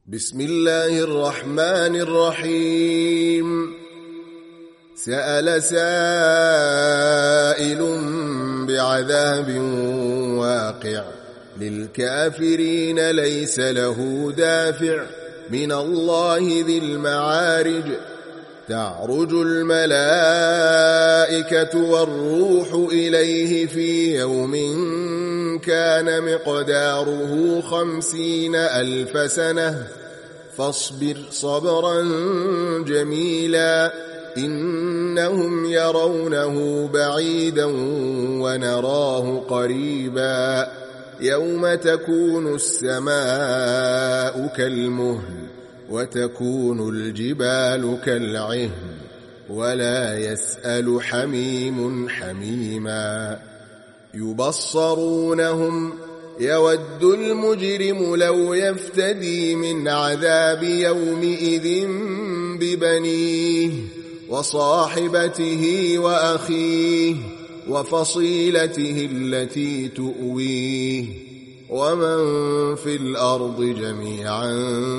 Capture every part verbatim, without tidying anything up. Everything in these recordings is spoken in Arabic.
بسم الله الرحمن الرحيم. سأل سائل بعذاب واقع للكافرين ليس له دافع من الله ذي المعارج. تعرج الملائكة والروح إليه في يوم كان مقداره خمسين ألف سنة فاصبر صبرا جميلا إنهم يرونه بعيدا ونراه قريبا يوم تكون السماء كالمهل وتكون الجبال كالعهن ولا يسأل حميم حميما. يبصرونهم يود المجرم لو يفتدي من عذاب يومئذ ببنيه وصاحبته وأخيه وفصيلته التي تؤويه ومن في الأرض جميعا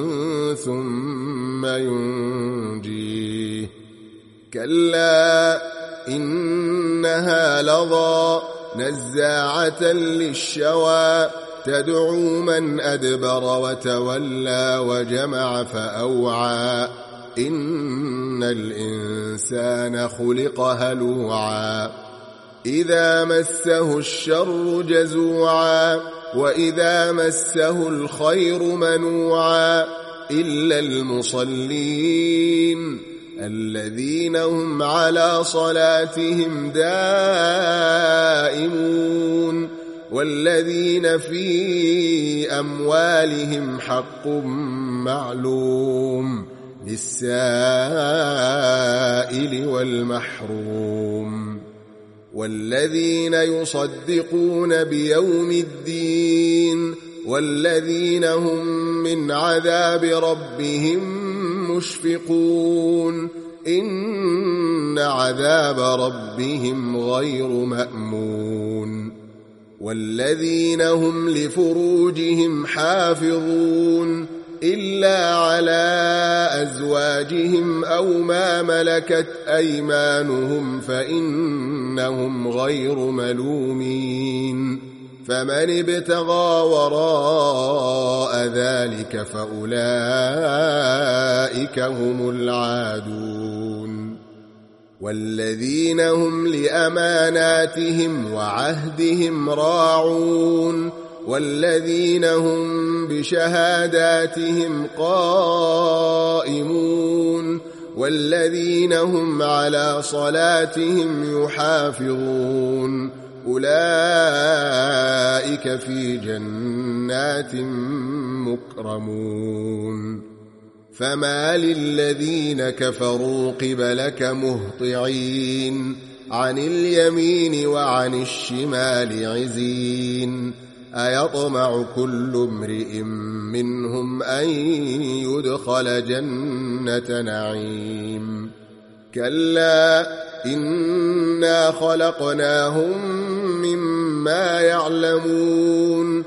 ثم ينجيه. كلا إنها لظى نزاعة للشوى تدعو من أدبر وتولى وجمع فأوعى إن الإنسان خلق هلوعا إذا مسه الشر جزوعا وإذا مسه الخير منوعا إلا المصلين الذين هم على صلاتهم دائمون والذين في أموالهم حق معلوم للسائل والمحروم والذين يصدقون بيوم الدين والذين هم من عذاب ربهم مشفقون إن عذاب ربهم غير مأمون والذين هم لفروجهم حافظون إلا على أزواجهم أو ما ملكت أيمانهم فإنهم غير ملومين فمن ابتغى وراء ذلك فأولئك هم العادون والذين هم لأماناتهم وعهدهم راعون والذين هم بشهاداتهم قائمون والذين هم على صلاتهم يحافظون أولئك في جنات مكرمون. فما للذين كفروا قبلك مهطعين عن اليمين وعن الشمال عزين أيطمع كل امرئ منهم أن يدخل جنة نعيم كلا إنا خلقناهم مما يعلمون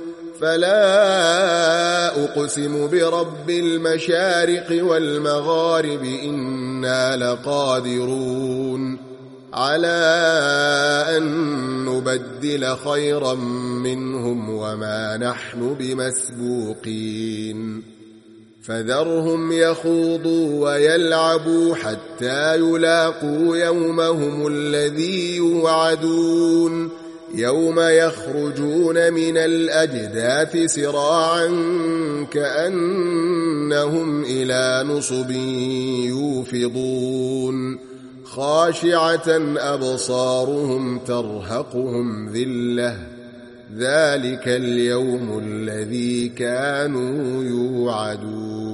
فلا أقسم برب المشارق والمغارب إنا لقادرون على أن نبدل خيرا منهم وما نحن بمسبوقين فذرهم يخوضوا ويلعبوا حتى يلاقوا يومهم الذي يوعدون يوم يخرجون من الأجداث سراعا كأنهم إلى نصب يوفضون خاشعة أبصارهم ترهقهم ذلة ذلك اليوم الذي كانوا يوعدون.